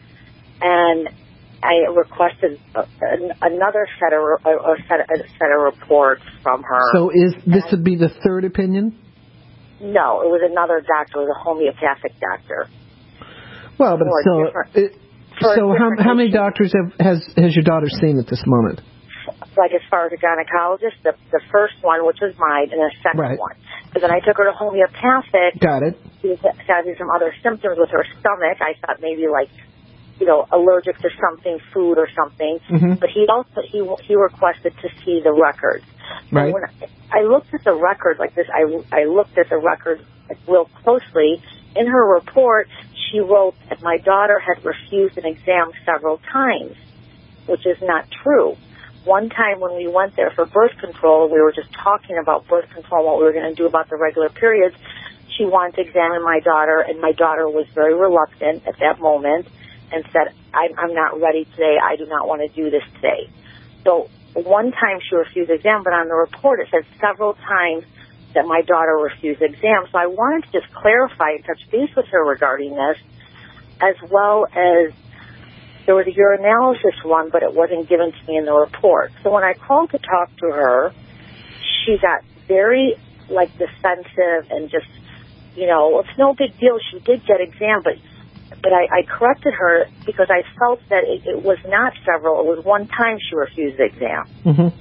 and I requested a, a, another set of a set, of, a set of reports from her. So is this and, would be the third opinion? No, it was another doctor. It was a homeopathic doctor. Well, but still, it, so how how many doctors have has has your daughter seen at this moment? Like as far as a gynecologist, the the first one, which was mine, and the second right. one. But then I took her to homeopathic. Got it. She was having some other symptoms with her stomach. I thought maybe like, you know, allergic to something, food or something. Mm-hmm. But he also he he requested to see the records. Right. So when I, I looked at the record like this, I I looked at the record real closely. In her report, she wrote that my daughter had refused an exam several times, which is not true. One time when we went there for birth control, we were just talking about birth control, what we were going to do about the regular periods. She wanted to examine my daughter, and my daughter was very reluctant at that moment and said, I'm, I'm not ready today. I do not want to do this today. So one time she refused the exam, but on the report it said several times that my daughter refused the exam. So I wanted to just clarify and touch base with her regarding this, as well as there was a urinalysis one, but it wasn't given to me in the report. So when I called to talk to her, she got very, like, defensive and just, you know, it's no big deal. She did get exam, but but I, I corrected her because I felt that it, it was not several. It was one time she refused the exam. Mm-hmm.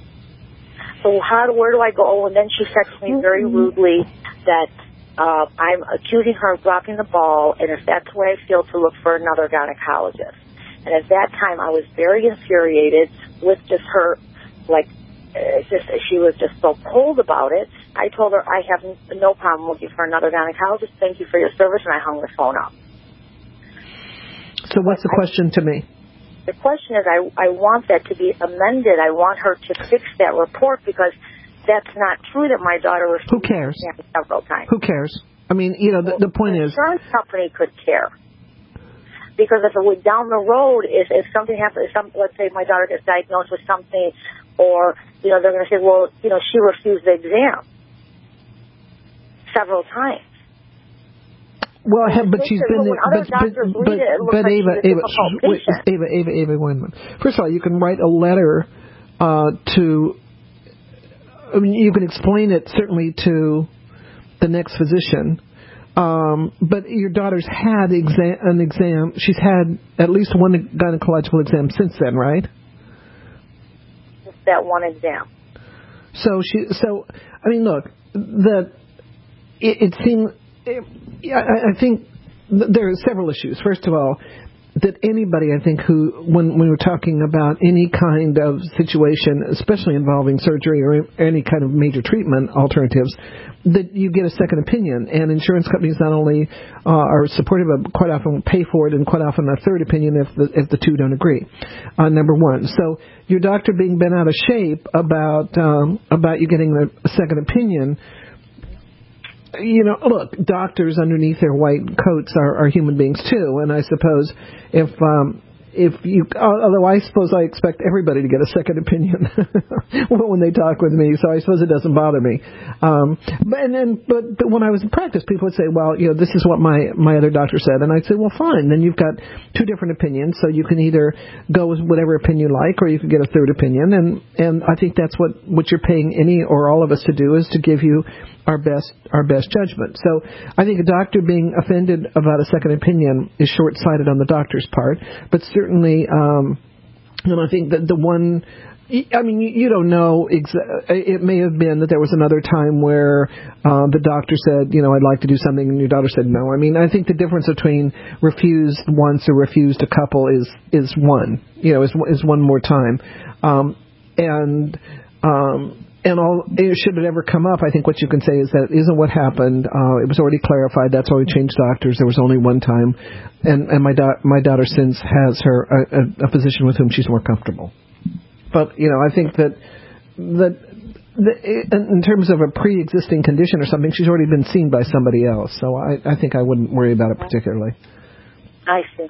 So how, where do I go? Oh, and then she said to me very rudely that uh, I'm accusing her of dropping the ball, and if that's the way I feel, to look for another gynecologist. And at that time, I was very infuriated with just her, like, uh, just she was just so cold about it. I told her I have no problem looking for another gynecologist. Thank you for your service, and I hung the phone up. So what's the question to me? The question is, I, I want that to be amended. I want her to fix that report because that's not true that my daughter was Who cares? several times. Who cares? I mean, you know, the, the point the is... The insurance company could care. Because if it would down the road, if, if something happens, if some, let's say my daughter gets diagnosed with something, or, you know, they're going to say, well, you know, she refused the exam several times. Well, but she's been there, but, but, but, but Ava, Ava, wait, Ava, Ava, Ava, wait a minute. First of all, you can write a letter uh, to, I mean, you can explain it certainly to the next physician, um, but your daughter's had exam, an exam, she's had at least one gynecological exam since then, right? Just that one exam. So she, so, I mean, look, the, it, it seemed, Yeah, I think there are several issues. First of all, that anybody, I think, who, when we were talking about any kind of situation, especially involving surgery or any kind of major treatment alternatives, that you get a second opinion. And insurance companies not only uh, are supportive, but quite often pay for it, and quite often a third opinion if the if the two don't agree. Uh, number one. So your doctor being bent out of shape about um, about you getting a second opinion. You know, look, doctors underneath their white coats are, are human beings too, and I suppose if um, if you, although I suppose I expect everybody to get a second opinion when they talk with me, so I suppose it doesn't bother me. Um, but and then, but, but when I was in practice, people would say, well, you know, this is what my my other doctor said, and I'd say, well, fine. Then you've got two different opinions, so you can either go with whatever opinion you like, or you can get a third opinion. And and I think that's what what you're paying any or all of us to do, is to give you our best our best judgment. So I think a doctor being offended about a second opinion is short-sighted on the doctor's part, but certainly, um, and I think that the one, I mean, you, you don't know, exa- it may have been that there was another time where uh, the doctor said, you know, I'd like to do something, and your daughter said no. I mean, I think the difference between refused once or refused a couple is is one, you know, is, is one more time. Um, and, um, And all, should it ever come up, I think what you can say is that it isn't what happened. Uh, it was already clarified. That's why we changed doctors. There was only one time, and and my da- my daughter since has her a, a, a physician with whom she's more comfortable. But you know, I think that that the, in terms of a pre-existing condition or something, she's already been seen by somebody else. So I, I think I wouldn't worry about it particularly. I see.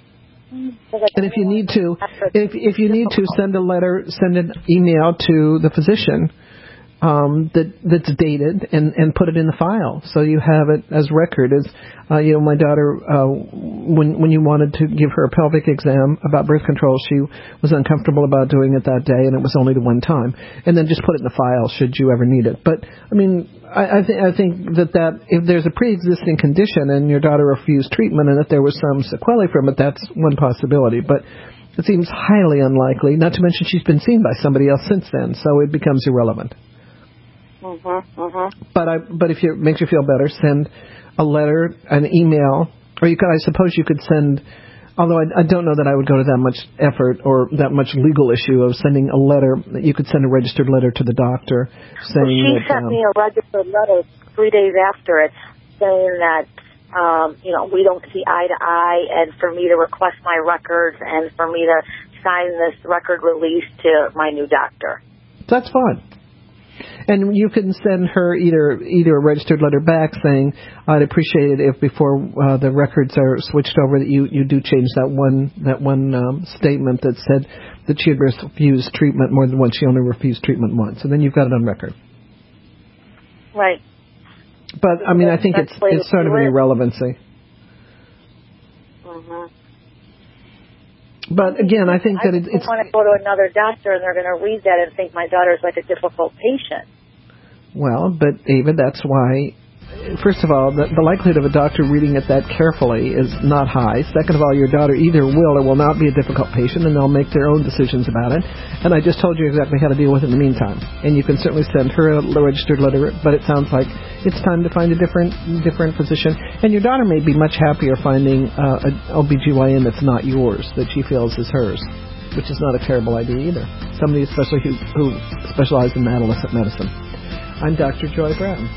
And if you need to, if if you need to, send a letter, send an email to the physician um, that that's dated, and, and put it in the file, so you have it as record. As uh, you know, my daughter, uh, when when you wanted to give her a pelvic exam about birth control, she was uncomfortable about doing it that day, and it was only the one time. And then just put it in the file should you ever need it. But I mean, I, I think I think that that if there's a pre-existing condition and your daughter refused treatment, and that there was some sequelae from it, that's one possibility. But it seems highly unlikely. Not to mention she's been seen by somebody else since then, so it becomes irrelevant. Mm-hmm, mm-hmm. But I, but if it makes you feel better, send a letter, an email, or you could, I suppose you could send, although I, I don't know that I would go to that much effort or that much legal issue of sending a letter. You could send a registered letter to the doctor saying well, she that, sent um, me a registered letter three days after it saying that, um, you know, we don't see eye to eye, and for me to request my records and for me to sign this record release to my new doctor. That's fine. And you can send her either either a registered letter back saying, I'd appreciate it if before uh, the records are switched over that you, you do change that one that one um, statement that said that she had refused treatment more than once. She only refused treatment once. And then you've got it on record. Right. But, I mean, I think it's it's sort of an irrelevancy. Mm-hmm. But again, I think that it, it's... I want to go to another doctor, and they're going to read that and think my daughter's like a difficult patient. Well, but Ava, that's why, first of all, the, the likelihood of a doctor reading it that carefully is not high. Second of all, your daughter either will or will not be a difficult patient, and they'll make their own decisions about it. And I just told you exactly how to deal with it in the meantime. And you can certainly send her a registered letter, but it sounds like it's time to find a different different physician. And your daughter may be much happier finding uh, an O B G Y N that's not yours, that she feels is hers, which is not a terrible idea either. Somebody especially who, who specializes in adolescent medicine. I'm Doctor Joy Brown.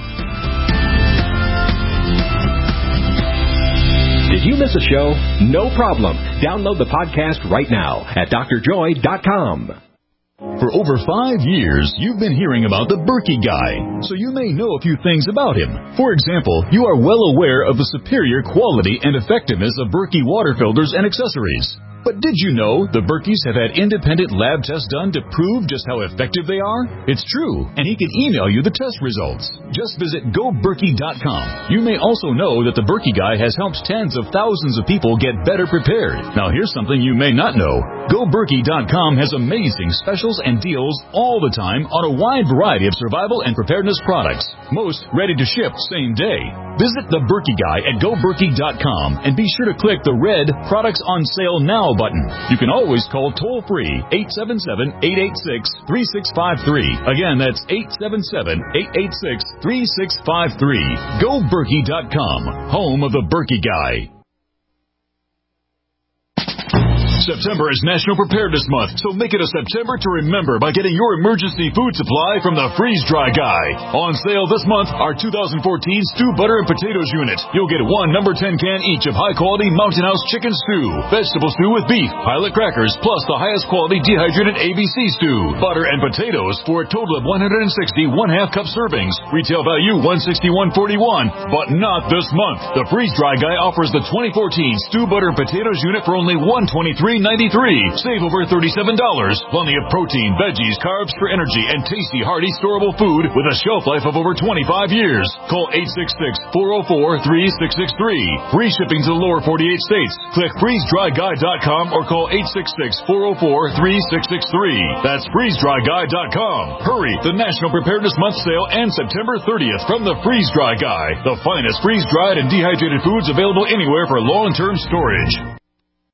Did you miss a show? No problem. Download the podcast right now at D R joy dot com. For over five years, you've been hearing about the Berkey Guy, so you may know a few things about him. For example, you are well aware of the superior quality and effectiveness of Berkey water filters and accessories. But did you know the Berkeys have had independent lab tests done to prove just how effective they are? It's true, and he can email you the test results. Just visit go berkey dot com. You may also know that the Berkey Guy has helped tens of thousands of people get better prepared. Now here's something you may not know. go berkey dot com has amazing specials and deals all the time on a wide variety of survival and preparedness products. Most ready to ship same day. Visit the Berkey Guy at go berkey dot com and be sure to click the red Products on Sale Now button. You can always call toll-free eight seven seven, eight eight six, three six five three. Again, that's eight seven seven, eight eight six, three six five three. go berkey dot com, home of the Berkey Guy. September is National Preparedness Month, so make it a September to remember by getting your emergency food supply from the Freeze Dry Guy. On sale this month, our two thousand fourteen Stew Butter and Potatoes unit. You'll get one number ten can each of high-quality Mountain House chicken stew, vegetable stew with beef, pilot crackers, plus the highest quality dehydrated A B C stew, butter and potatoes for a total of one hundred sixty one-half cup servings. Retail value one hundred sixty-one forty-one, but not this month. The Freeze Dry Guy offers the twenty fourteen Stew Butter and Potatoes unit for only one hundred twenty-three ninety-three. Save over thirty-seven dollars. Plenty of protein, veggies, carbs for energy, and tasty, hearty, storable food with a shelf life of over twenty-five years. Call eight six six, four oh four, three six six three. Free shipping to the lower forty-eight states. Click freeze dry guy dot com or call eight six six, four oh four, three six six three. That's freeze dry guy dot com. Hurry! The National Preparedness Month sale ends September thirtieth from the Freeze Dry Guy. The finest freeze-dried and dehydrated foods available anywhere for long-term storage.